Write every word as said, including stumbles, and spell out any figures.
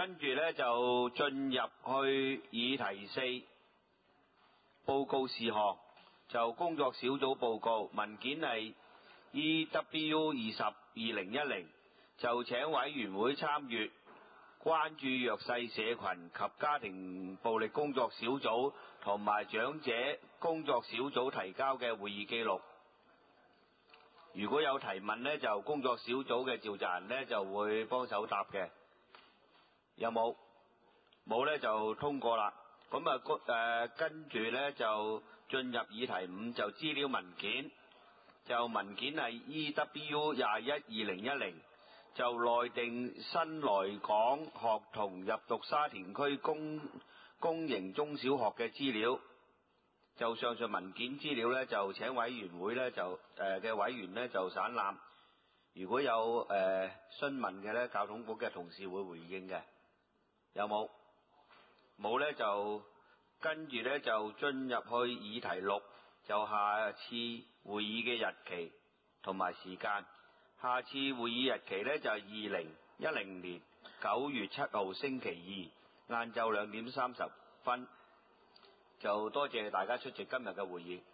跟住呢，就進入去議題四，報告事項，就工作小組報告文件係 E W 二十二零一零，就請委員會參閱關注弱勢社群及家庭暴力工作小組同埋長者工作小組提交嘅會議記錄。如果有提問呢，就工作小組嘅召集人呢就會幫手答嘅。有冇？冇呢就通過啦。咁啊，誒跟住呢就進入議題五，就資料文件。就文件係 E W 廿一二零一零，就內定新來港學童入讀沙田區公公營中小學嘅資料。就上述文件資料呢，就請委員會呢就誒嘅、呃、委員呢就省覽。如果有誒詢、呃、問嘅呢，教統局嘅同事會回應嘅。有冇？冇呢就跟住呢就進入去議題六，就下次會議嘅日期同埋時間。下次會議日期呢就係二零一零年九月七號星期二晏晝兩點三十分。就多謝大家出席今日嘅會議。